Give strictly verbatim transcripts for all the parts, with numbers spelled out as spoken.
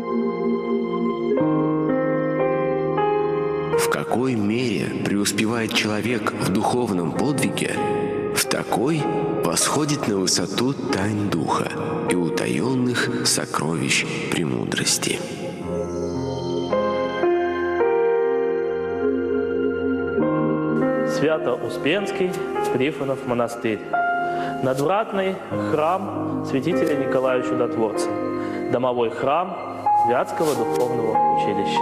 В какой мере преуспевает человек в духовном подвиге, в такой восходит на высоту тайн духа и утаенных сокровищ премудрости. Свято-Успенский Трифонов монастырь. Надвратный храм святителя Николая Чудотворца. Домовой храм Вятского духовного училища.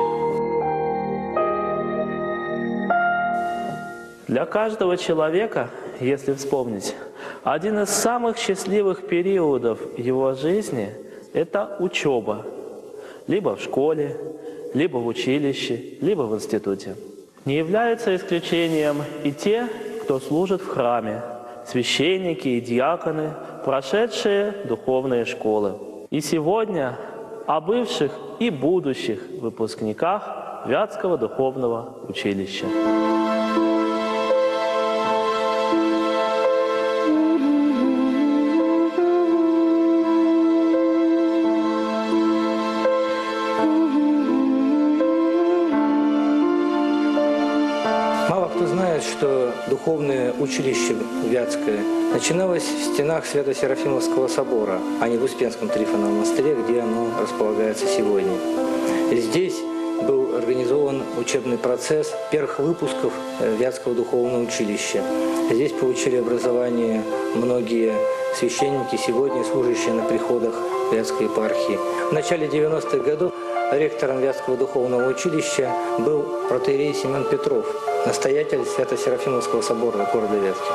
Для каждого человека, если вспомнить, один из самых счастливых периодов его жизни – это учеба. Либо в школе, либо в училище, либо в институте. Не являются исключением и те, кто служит в храме, священники и диаконы, прошедшие духовные школы. И сегодня о бывших и будущих выпускниках Вятского духовного училища. Что духовное училище Вятское начиналось в стенах Свято-Серафимовского собора, а не в Успенском Трифоновом монастыре, где оно располагается сегодня. И здесь был организован учебный процесс первых выпусков Вятского духовного училища. Здесь получили образование многие священники, сегодня служащие на приходах Вятской епархии. В начале девяностых годов ректором Вятского духовного училища был протоиерей Семен Петров, настоятель Свято-Серафимовского собора города Вятки.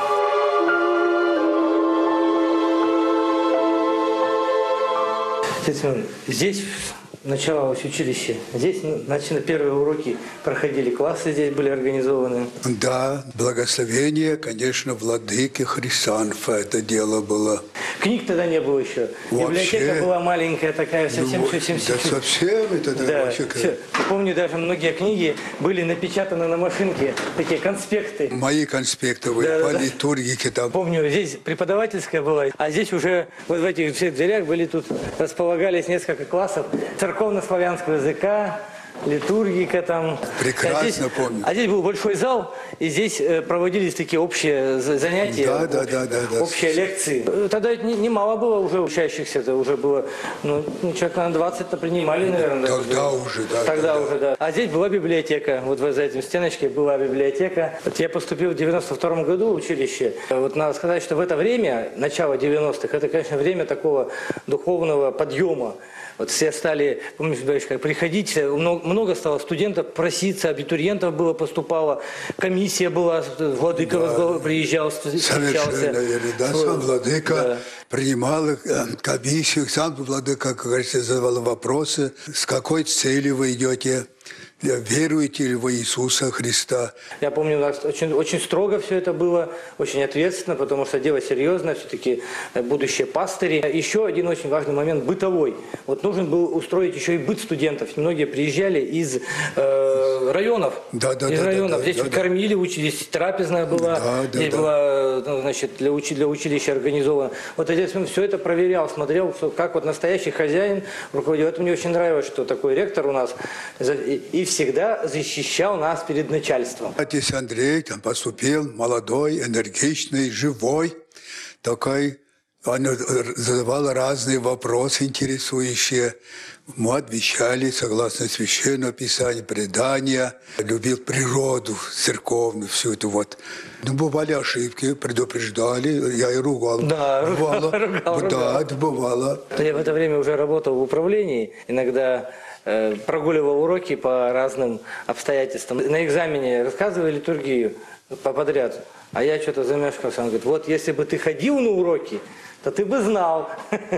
Здесь началось училище. Здесь начали первые уроки, проходили классы, здесь были организованы. Да, благословение, конечно, владыки Хрисанфа это дело было. Книг тогда не было еще. Вообще, библиотека была маленькая такая, совсем ну, совсем да, совсем это да, вообще. Все. Помню, даже многие книги были напечатаны на машинке, такие конспекты. Мои конспекты были, да, по да, литургике там. Помню, здесь преподавательская была, а здесь уже вот в этих всех дверях были тут, располагались несколько классов церковно-славянского языка, литургика там. Прекрасно а здесь, помню. А здесь был большой зал, и здесь проводились такие общие занятия, да, об, да, да, да, да. общие лекции. Тогда немало не было уже учащихся, это уже было, ну, человек на двадцать-то принимали, наверное. Тогда уже, да. Тогда да, уже, да. А здесь была библиотека, вот за этим стеночкой была библиотека. Вот я поступил в девяносто втором году в училище. Вот надо сказать, что в это время, начало девяностых, это, конечно, время такого духовного подъема. Вот все стали, помнишь, как приходить, много, много стало студентов проситься, абитуриентов было, поступало, комиссия была, владыка да. приезжал, встречался. Совершенно верно, да, сам владыка да. принимал комиссию, сам владыка, как говорится, задавал вопросы, с какой целью вы идете. Веруете ли вы Иисуса Христа? Я помню, у нас очень, очень строго все это было, очень ответственно, потому что дело серьезное, все-таки будущие пастыри. Еще один очень важный момент – бытовой. Вот нужен был устроить еще и быт студентов. Многие приезжали из э, районов. Да, да, из да, районов. Да, здесь да, кормили, учились, трапезная была, да, да, здесь да. была, ну, значит, для, учи, для училища организована. Вот здесь он все это проверял, смотрел, как вот настоящий хозяин руководил. Это мне очень нравилось, что такой ректор у нас. И всегда защищал нас перед начальством. Отец Андрей там поступил, молодой, энергичный, живой, такой. Он задавал разные вопросы интересующие. Мы отвечали согласно Священному Писанию, предания. Любил природу церковную, всю эту вот. Ну, бывали ошибки, предупреждали, я и ругал. Да, бывало. ругал, ругал, Да, ругал. бывало. Я в это время уже работал в управлении, иногда э, прогуливал уроки по разным обстоятельствам. На экзамене рассказывали литургию подряд, а я что-то замешкался. Он говорит, вот если бы ты ходил на уроки, то ты бы знал.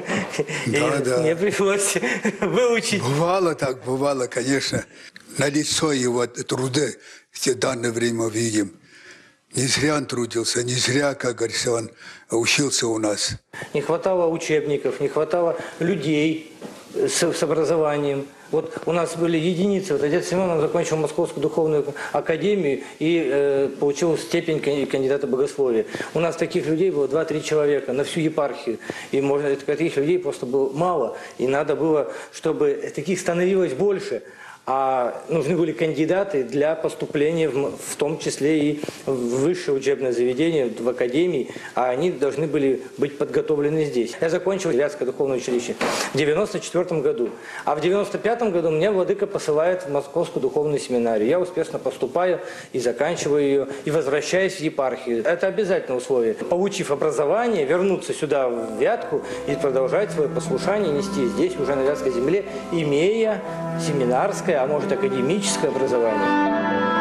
Да, и да. Мне пришлось выучить. Бывало так, бывало, конечно. На лицо его труды в данное время видим. Не зря он трудился, не зря, как говорится, он учился у нас. Не хватало учебников, не хватало людей с, с образованием. Вот у нас были единицы. Вот отец Семен закончил Московскую духовную академию и э, получил степень кандидата богословия. У нас таких людей было два-три человека на всю епархию. И можно, таких людей просто было мало. И надо было, чтобы таких становилось больше. А нужны были кандидаты для поступления, в, в том числе и в высшее учебное заведение, в академии, а они должны были быть подготовлены здесь. Я закончил Вятское духовное училище в девяносто четвёртом году, а в девяносто пятом году меня владыка посылает в Московскую духовную семинарию. Я успешно поступаю и заканчиваю ее, и возвращаюсь в епархию. Это обязательное условие. Получив образование, вернуться сюда, в Вятку, и продолжать свое послушание нести здесь, уже на Вятской земле, имея семинарское, а может академическое образование.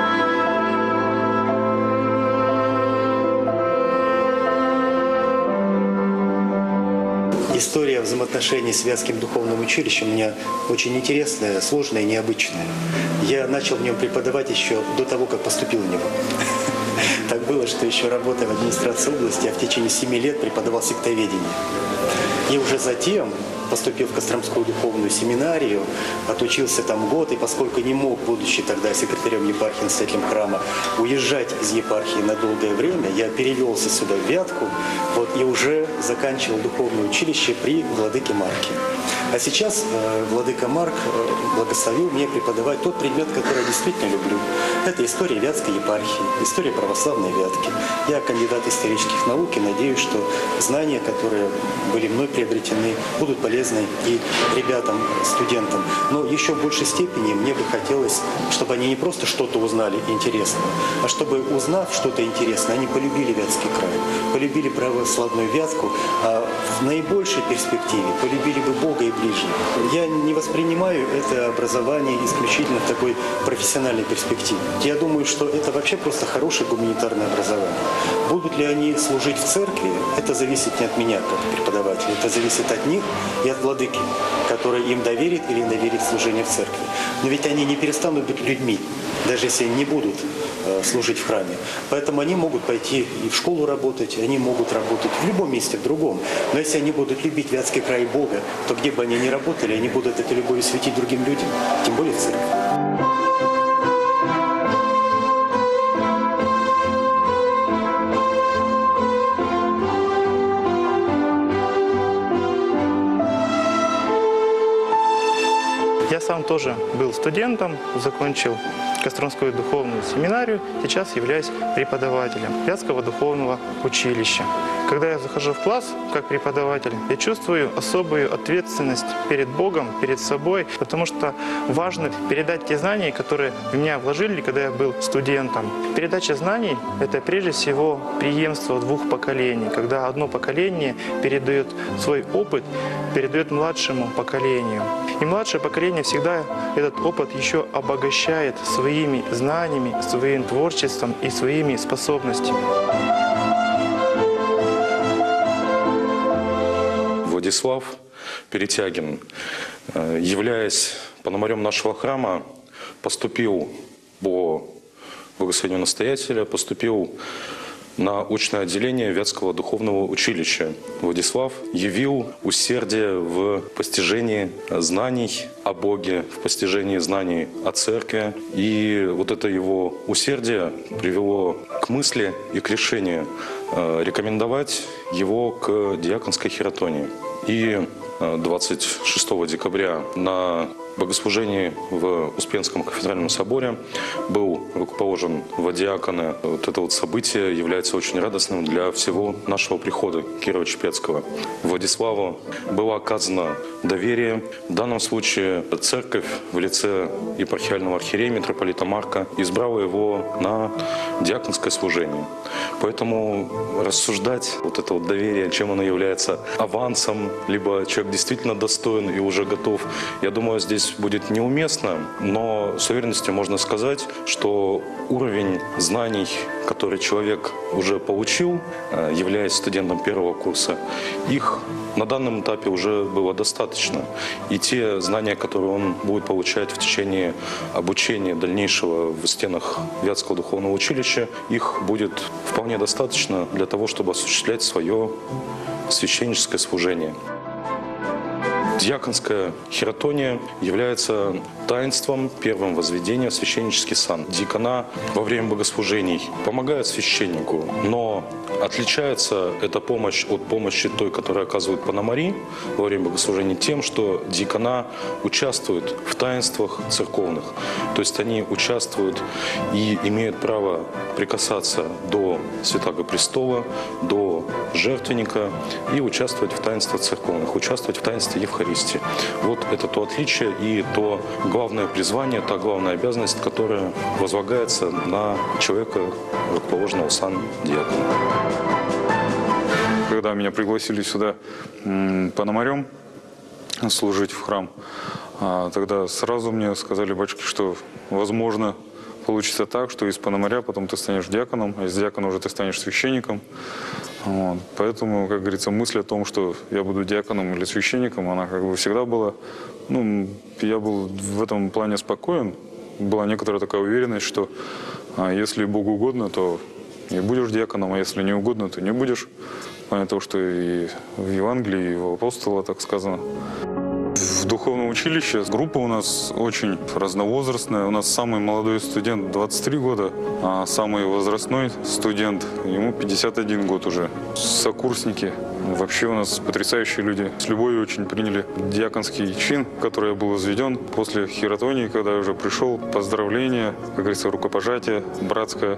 История взаимоотношений с Вятским духовным училищем у меня очень интересная, сложная и необычная. Я начал в нем преподавать еще до того, как поступил в него. Так было, что еще работая в администрации области, я в течение семи лет преподавал сектоведение. И уже затем, поступив в Костромскую духовную семинарию, отучился там год, и поскольку не мог, будучи тогда секретарем епархии, настоятелем храма, уезжать из епархии на долгое время, я перевелся сюда, в Вятку, вот, и уже заканчивал духовное училище при владыке Марке. А сейчас э, владыка Марк э, благословил мне преподавать тот предмет, который я действительно люблю. Это история Вятской епархии, история православной Вятки. Я кандидат исторических наук и надеюсь, что знания, которые были мной приобретены, будут полезны и ребятам, студентам. Но еще в большей степени мне бы хотелось, чтобы они не просто что-то узнали интересное, а чтобы, узнав что-то интересное, они полюбили Вятский край, полюбили православную Вятку, а в наибольшей перспективе полюбили бы Бога и ближних. Я не воспринимаю это образование исключительно в такой профессиональной перспективе. Я думаю, что это вообще просто хорошее гуманитарное образование. Будут ли они служить в церкви, это зависит не от меня как преподавателя, это зависит от них и от владыки, который им доверит или не доверит служение в церкви. Но ведь они не перестанут быть людьми, даже если они не будут э, служить в храме. Поэтому они могут пойти и в школу работать, они могут работать в любом месте, в другом. Но если они будут любить Вятский край Бога, то где бы они ни работали, они будут эту любовь светить другим людям, тем более в церкви. Я сам тоже был студентом, закончил Костромскую духовную семинарию, сейчас являюсь преподавателем Вятского духовного училища. Когда я захожу в класс как преподаватель, я чувствую особую ответственность перед Богом, перед собой, потому что важно передать те знания, которые в меня вложили, когда я был студентом. Передача знаний – это прежде всего преемство двух поколений, когда одно поколение передает свой опыт, передает младшему поколению. И младшее поколение всегда этот опыт еще обогащает своими знаниями, своим творчеством и своими способностями. Владислав Перетягин, являясь пономарем нашего храма, поступил по благословению настоятеля, поступил на очное отделение Вятского духовного училища. Владислав явил усердие в постижении знаний о Боге, в постижении знаний о церкви. И вот это его усердие привело к мысли и к решению рекомендовать его к диаконской хиротонии. И двадцать шестого декабря на богослужении в Успенском кафедральном соборе был рукоположен в диаконы. Вот это вот событие является очень радостным для всего нашего прихода Кирово-Чепецкого. Владиславу было оказано доверие. В данном случае церковь в лице епархиального архиерея митрополита Марка избрала его на диаконское служение. Поэтому рассуждать вот это вот доверие, чем оно является авансом, либо человек действительно достоин и уже готов, я думаю, здесь будет неуместно, но с уверенностью можно сказать, что уровень знаний, который человек уже получил, являясь студентом первого курса, их на данном этапе уже было достаточно. И те знания, которые он будет получать в течение обучения дальнейшего в стенах Вятского духовного училища, их будет вполне достаточно для того, чтобы осуществлять свое священническое служение. Диаконская хиротония является таинством первым возведения в священнический сан. Диакона во время богослужений помогает священнику, но отличается эта помощь от помощи той, которую оказывают пономари во время богослужений, тем, что диакона участвуют в таинствах церковных. То есть они участвуют и имеют право прикасаться до Святаго Престола, до жертвенника и участвовать в таинствах церковных, участвовать в таинстве Евхаристии. Вот это то отличие и то главное призвание, та главная обязанность, которая возлагается на человека, рукоположенного сан диакона. Когда меня пригласили сюда пономарем служить в храм, тогда сразу мне сказали батюшки, что возможно получится так, что из пономаря потом ты станешь диаконом, а из диакона уже ты станешь священником. Вот. Поэтому, как говорится, мысль о том, что я буду диаконом или священником, она как бы всегда была. Ну, я был в этом плане спокоен. Была некоторая такая уверенность, что а, если Богу угодно, то и будешь диаконом, а если не угодно, то не будешь. В плане того, что и в Евангелии, и в апостола так сказано. В духовном училище группа у нас очень разновозрастная. У нас самый молодой студент двадцать три года, а самый возрастной студент, ему пятьдесят один год уже. Сокурсники. Вообще у нас потрясающие люди. С любовью очень приняли диаконский чин, который был возведен после хиротонии, когда я уже пришел. Поздравления, как говорится, рукопожатие братское.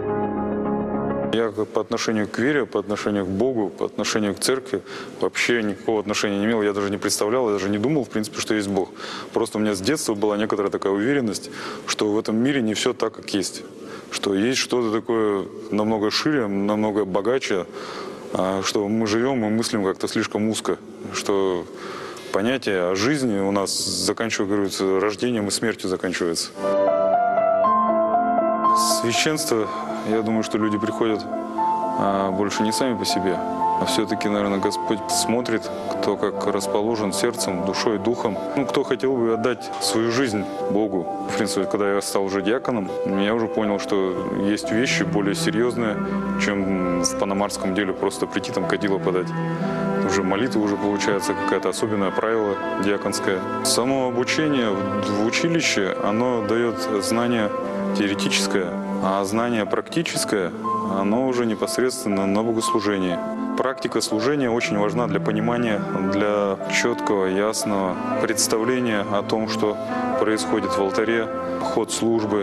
Я по отношению к вере, по отношению к Богу, по отношению к церкви вообще никакого отношения не имел. Я даже не представлял, я даже не думал, в принципе, что есть Бог. Просто у меня с детства была некоторая такая уверенность, что в этом мире не все так, как есть. Что есть что-то такое намного шире, намного богаче, что мы живем и мыслим как-то слишком узко. Что понятие о жизни у нас заканчивается рождением и смертью заканчивается. Священство, я думаю, что люди приходят а, больше не сами по себе, а все-таки, наверное, Господь смотрит, кто как расположен сердцем, душой, духом. Ну, кто хотел бы отдать свою жизнь Богу. В принципе, когда я стал уже диаконом, я уже понял, что есть вещи более серьезные, чем в пономарском деле просто прийти там кадило подать. Уже молитва уже получается какое-то особенное правило диаконское. Само обучение в училище, оно дает знание теоретическое, а знание практическое, оно уже непосредственно на богослужении. Практика служения очень важна для понимания, для четкого, ясного представления о том, что происходит в алтаре, ход службы.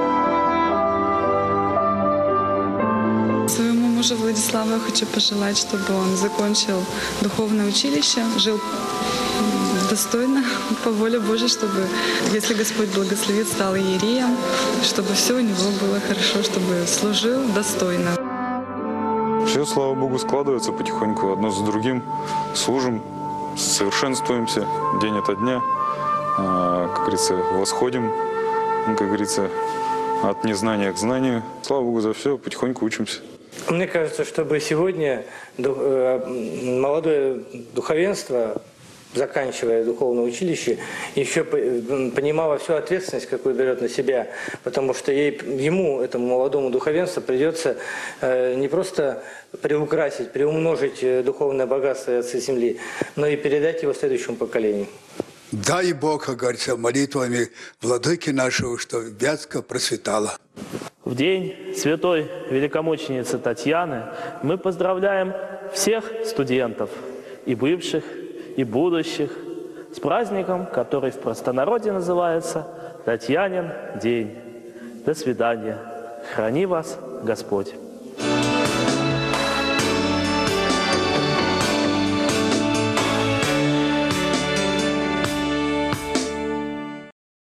Своему мужу Владиславу я хочу пожелать, чтобы он закончил духовное училище, жил достойно, по воле Божьей, чтобы, если Господь благословит, стал иереем, чтобы все у него было хорошо, чтобы служил достойно. Все, слава Богу, складывается потихоньку одно за другим. Служим, совершенствуемся день ото дня, как говорится, восходим, как говорится, от незнания к знанию. Слава Богу за все, потихоньку учимся. Мне кажется, чтобы сегодня молодое духовенство, заканчивая духовное училище, еще понимала всю ответственность, какую берет на себя, потому что ей, ему, этому молодому духовенству, придется не просто приукрасить, приумножить духовное богатство Отца Земли, но и передать его следующему поколению. Дай Бог, как говорится, молитвами владыки нашего, что Вятка процветала. В день святой великомученицы Татьяны мы поздравляем всех студентов, и бывших, и будущих, с праздником, который в простонародье называется Татьянин день. До свидания. Храни вас Господь.